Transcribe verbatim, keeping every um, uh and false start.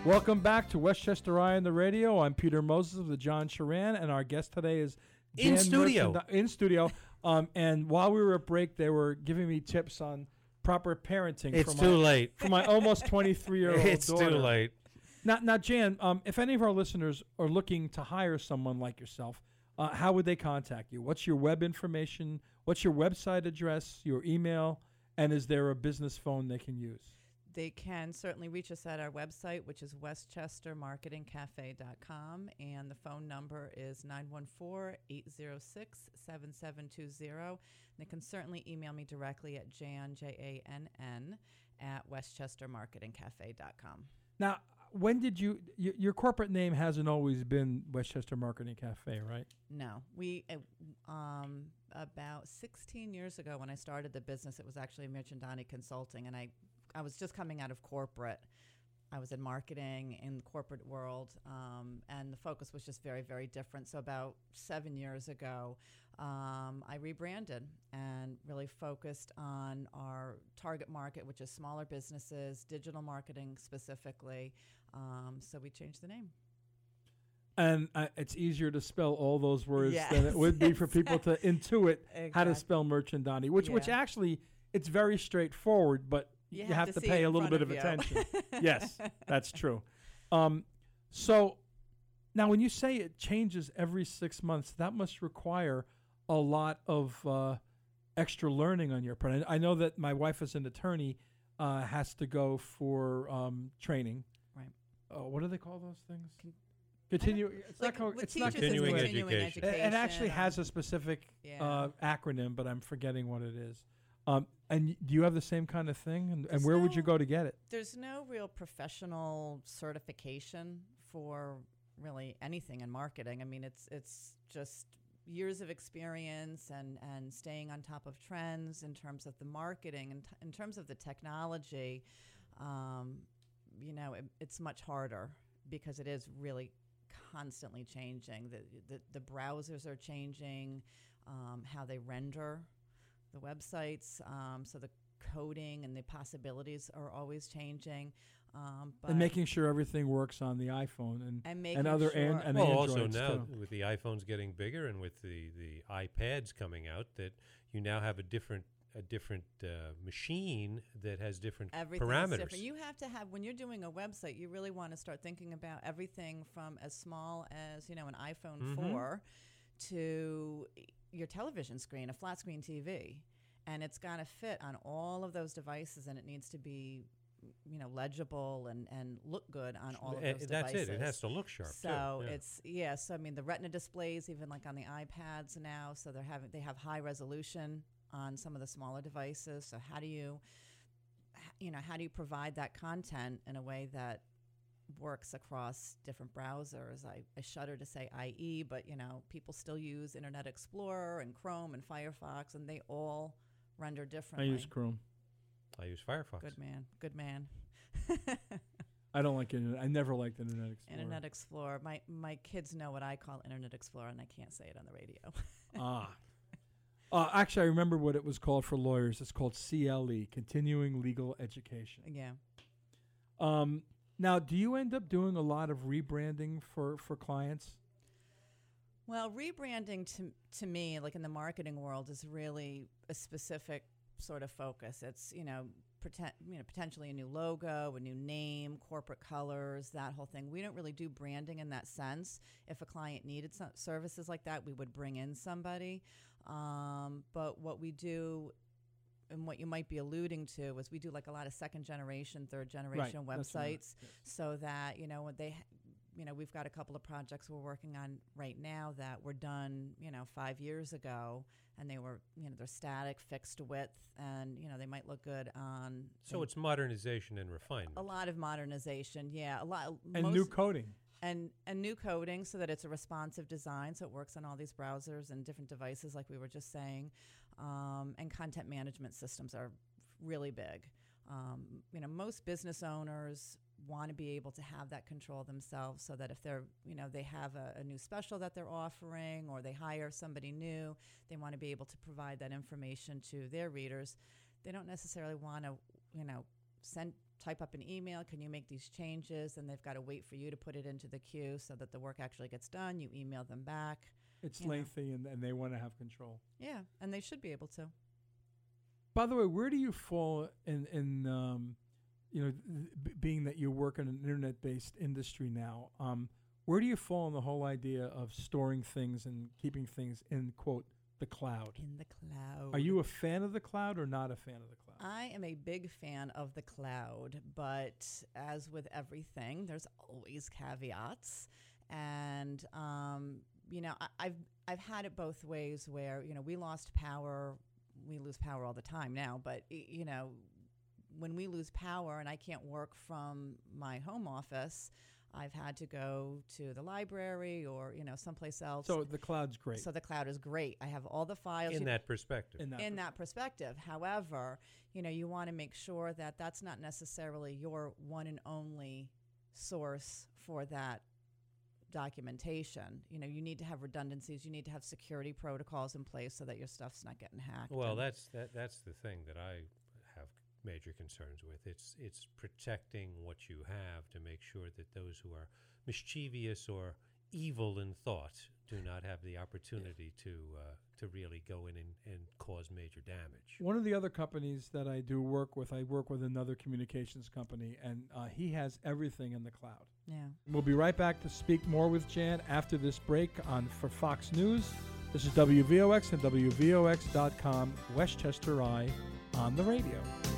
Welcome back to Westchester Eye on the Radio. I'm Peter Moses of the John Sharan, and our guest today is In Dan studio. Merchand- in studio. Um, and while we were at break, they were giving me tips on proper parenting. It's for too my, late. for my almost twenty-three-year-old It's daughter. too late. Now, now, Jan, um, if any of our listeners are looking to hire someone like yourself, uh, how would they contact you? What's your web information? What's your website address? Your email? And is there a business phone they can use? They can certainly reach us at our website, which is westchester marketing cafe dot com, and the phone number is nine one four, eight zero six, seven seven two zero. They can certainly email me directly at jan, J A N N, at westchester marketing cafe dot com. Now, when did you, y- your corporate name hasn't always been Westchester Marketing Cafe, right? No, we, uh, um, about sixteen years ago when I started the business, it was actually Mirchandani Consulting, and I I was just coming out of corporate. I was in marketing in the corporate world, um, and the focus was just very, very different. So about seven years ago, um, I rebranded and really focused on our target market, which is smaller businesses, digital marketing specifically. Um, so we changed the name. And uh, it's easier to spell all those words Yes. than it would be for people to intuit how to Exactly. spell Merchandani, which which Yeah. actually, it's very straightforward, but You you, have have, to to see pay it a in little front bit of of you. attention. Yes, that's true. Um, so now when you say it changes every six months, that must require a lot of uh, extra learning on your part. I I know that my wife as an attorney uh, has to go for um, training. Right. Uh, what do they call those things? Con- Continue. It's Like not called. with It's not teachers, it's continuing continuing education. education. It, it actually or- has a specific Yeah. uh, acronym, but I'm forgetting what it is. Um, and y- do you have the same kind of thing? And, and There's where would no- you go to get it? There's no real professional certification for really anything in marketing. I mean, it's it's just years of experience and, and staying on top of trends in terms of the marketing and t- in terms of the technology. Um, you know, it, it's much harder because it is really constantly changing. The the, the browsers are changing, um, how they render the websites. Um, so the coding and the possibilities are always changing. Um, but And making sure everything works on the iPhone and And making and other sure- and, and Well, Androids also now too. with the iPhones getting bigger and with the, the iPads coming out, that you now have a different a different uh, machine that has different everything's parameters. different. You have to have, when you're doing a website, you really want to start thinking about everything from as small as, you know, an iPhone Mhm. four to your television screen, a flat screen T V. And it's got to fit on all of those devices, and it needs to be, you know, legible and, and look good on all of Eh, those That's devices. it. It has to look sharp. So too. Yeah. it's yeah. So I mean, the Retina displays, even like on the iPads now, so they're having they have high resolution on some of the smaller devices. So how do you, h- you know, how do you provide that content in a way that works across different browsers? I, I shudder to say I E, but you know, people still use Internet Explorer and Chrome and Firefox, and they all render I differently. use Chrome. I use Firefox. Good man, good man. I don't like Internet. I never liked Internet Explorer. Internet Explorer. My my kids know what I call Internet Explorer, and I can't say it on the radio. Ah. Uh, actually, I remember what it was called for lawyers. It's called C L E, Continuing Legal Education. Yeah. Um, now, do you end up doing a lot of rebranding for, for clients? Well, rebranding to to me, like in the marketing world, is really a specific sort of focus. It's, you know, pretend, you know, potentially a new logo, a new name, corporate colors, that whole thing. We don't really do branding in that sense. If a client needed some services like that, we would bring in somebody. Um, but what we do, and what you might be alluding to, is we do like a lot of second generation, third generation Right, that's what I- websites, so that, you know, when they, you know, we've got a couple of projects we're working on right now that were done, you know, five years ago, and they were, you know, they're static, fixed width, and, you know, they might look good on. So it's modernization and refinement. a lot of modernization, yeah, a lot And most, new coding. and and new coding so that it's a responsive design, so it works on all these browsers and different devices, like we were just saying. Um, and content management systems are really big. Um, you know, most business owners want to be able to have that control themselves, so that if they're, you know, they have a, a new special that they're offering, or they hire somebody new, they want to be able to provide that information to their readers. They don't necessarily want to, you know, send type up an email, can you make these changes? And they've got to wait for you to put it into the queue so that the work actually gets done. You email them back. It's you know. lengthy, and, and they want to have control. Yeah, and they should be able to. By the way, where do you fall in, in um, you know, th- b- being that you work in an internet-based industry now, um, where do you fall in the whole idea of storing things and keeping things in, quote, the cloud? In the cloud. Are you a fan of the cloud or not a fan of the cloud? I am a big fan of the cloud, but as with everything, there's always caveats. And, um, you know, I, I've I've had it both ways where, you know, we lost power. We lose power all the time now, but, y- you know, when we lose power and I can't work from my home office, I've had to go to the library or, you know, someplace else. So the cloud's great. So the cloud is great. I have all the files. In You- that perspective. in that in that perspective. However, you know, you want to make sure that that's not necessarily your one and only source for that documentation. You know, you need to have redundancies. You need to have security protocols in place so that your stuff's not getting hacked. Well, and- that's that. That's the thing that I have major concerns with. It's it's protecting what you have to make sure that those who are mischievous or evil in thought do not have the opportunity to uh, to really go in and, and cause major damage. One of the other companies that I do work with, I work with another communications company, and uh, he has everything in the cloud. yeah. We'll be right back to speak more with Jan after this break on for Fox News. This is W V O X and W V O X dot com, Westchester I, on the radio.